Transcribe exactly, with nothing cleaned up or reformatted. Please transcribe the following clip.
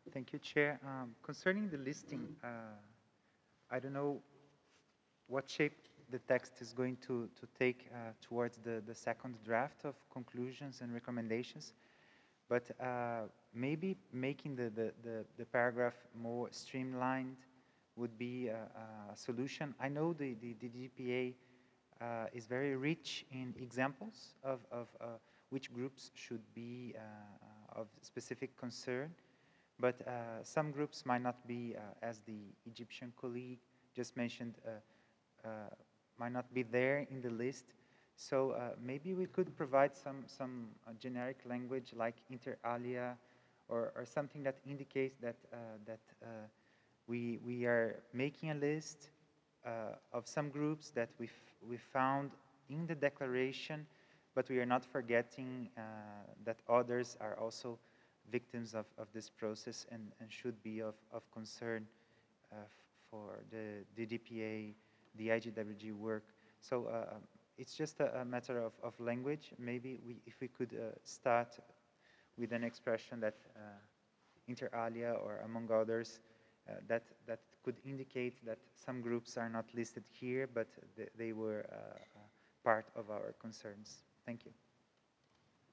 Thank you, Chair. Um, concerning the listing, uh, I don't know what shape the text is going to, to take uh, towards the, the second draft of conclusions and recommendations, but uh, maybe making the, the, the, the paragraph more streamlined would be a, a solution. I know the, the, the D P A uh, is very rich in examples of, of uh, which groups should be uh, of specific concern, but uh, some groups might not be, uh, as the Egyptian colleague just mentioned, uh, uh, might not be there in the list. So uh, maybe we could provide some, some uh, generic language like inter alia, or, or something that indicates that, uh, that uh, we, we are making a list uh, of some groups that we we found in the declaration, but we are not forgetting uh, that others are also victims of, of this process and, and should be of, of concern uh, for the, the D P A, the I G W G work. So uh, it's just a, a matter of, of language. Maybe we, if we could uh, start with an expression that uh, inter alia or among others, uh, that, that could indicate that some groups are not listed here, but th they were uh, uh, part of our concerns. Thank you.